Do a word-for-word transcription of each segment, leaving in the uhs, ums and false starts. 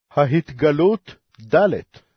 ההתגלות ד'.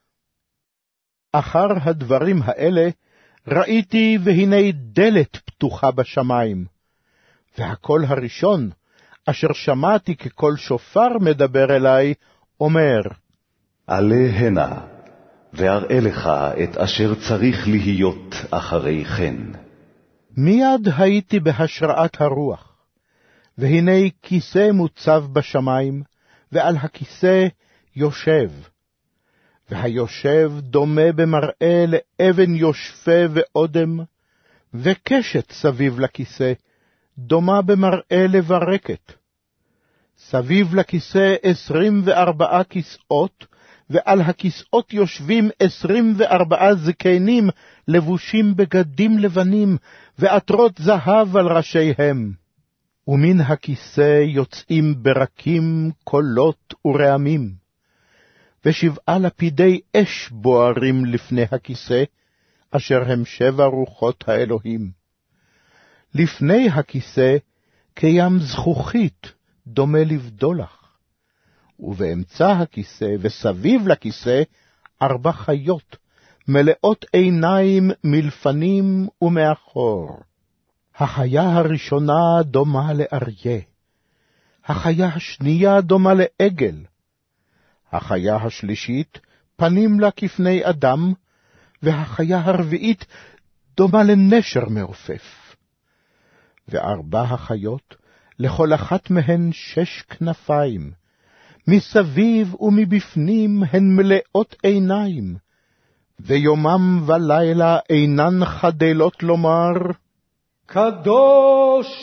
אחר הדברים האלה ראיתי והנה דלת פתוחה בשמיים, והקול הראשון, אשר שמעתי כקול שופר מדבר אליי, אומר, עלה הנה, ואראה לך את אשר צריך להיות אחרי כן. מיד הייתי בהשראת הרוח, והנה כיסא מוצב בשמיים, ועל הכיסא יושב, והיושב דומה במראה לאבן יושפה ואודם, וקשת סביב לכיסא, דומה במראה לברקת. סביב לכיסא עשרים וארבעה כיסאות, ועל הכיסאות יושבים עשרים וארבעה זקנים, לבושים בגדים לבנים, ועטרות זהב על ראשיהם. ומן הכיסא יוצאים ברקים, קולות ורעמים. ושבעה לפידי אש בוערים לפני הכיסא, אשר הם שבע רוחות האלוהים. לפני הכיסא קים זכוכית, דומה לבדולח. ובאמצע הכיסא וסביב לכיסא ארבע חיות, מלאות עיניים מלפנים ומאחור. החיה הראשונה דומה לאריה, החיה השנייה דומה לעגל, החיה השלישית פנים לה כפני אדם, והחיה הרביעית דומה לנשר מעופף. וארבע החיות, לכל אחת מהן שש כנפיים, מסביב ומבפנים הן מלאות עיניים, ויומם ולילה אינן חדלות לומר, קדוש,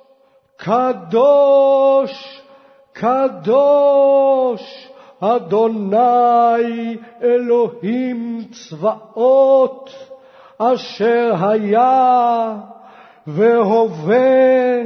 קדוש, קדוש, אדוני אלוהים צבאות, אשר היה והווה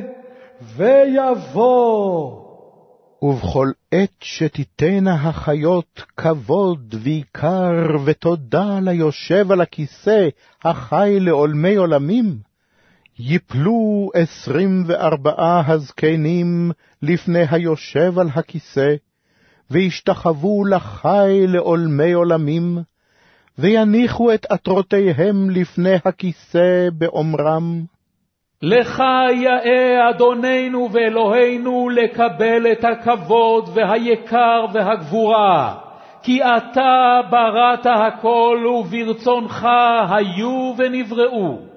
ויבוא. ובכל עת שתיתנה החיות כבוד ויקר ותודה ליושב על הכיסא החי לעולמי עולמים, יפלו עשרים וארבעה הזקנים לפני היושב על הכיסא, וישתחוו לחי לעולמי עולמים, ויניחו את עטרותיהם לפני הכיסא באומרם, לך יאה אדוננו ואלוהינו לקבל את הכבוד והיקר והגבורה, כי אתה בראת הכל וברצונך היו ונבראו.